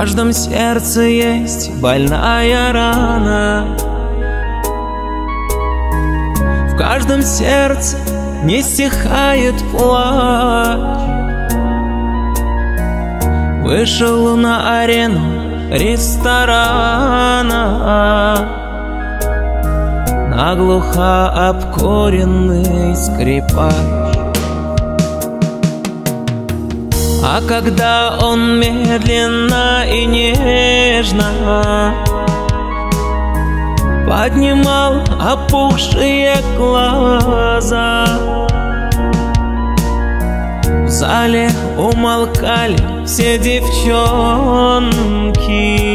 каждом сердце есть больная рана, в каждом сердце не стихает плач. Вышел на арену ресторана наглухо обкуренный скрипач. А когда он медленно и нежно поднимал опухшие глаза, в зале умолкали все девчонки,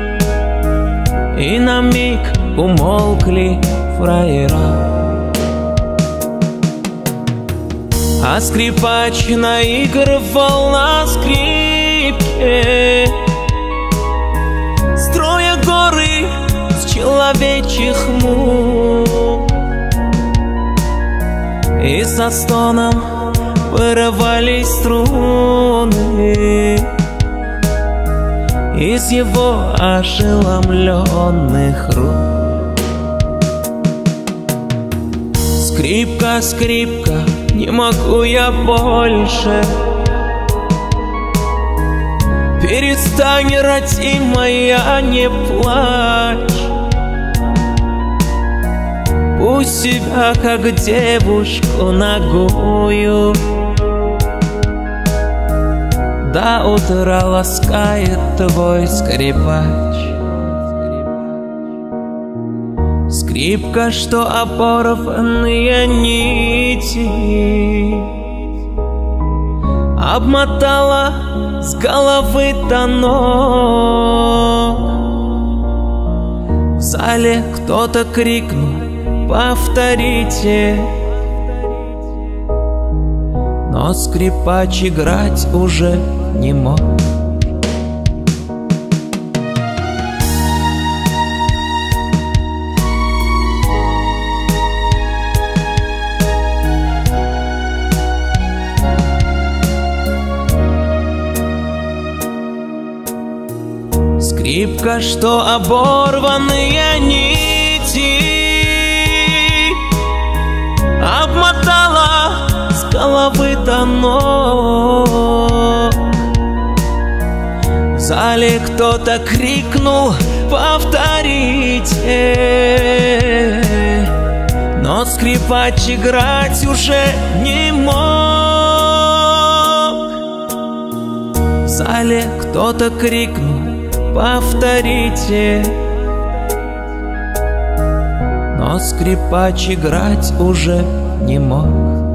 и на миг умолкли фраера. А скрипач наигрывал на скрипке, строя горы с человечьих мук, и со стоном вырывались струны из его ошеломленных рук. Скрипка, скрипка, не могу я больше. Перестань, родимая, не плачь. Пусть себя, как девушку нагую, до утра ласкает твой скрипач. Скрипка, что оборванные нити обмотала с головы до ног. В зале кто-то крикнул: повторите. Но скрипач играть уже не мог. Скрипка, что оборванные нити обмотала с головы до ног. В зале кто-то крикнул: повторите. Но скрипач играть уже не мог. В зале кто-то крикнул: повторите. Но скрипач играть уже не мог.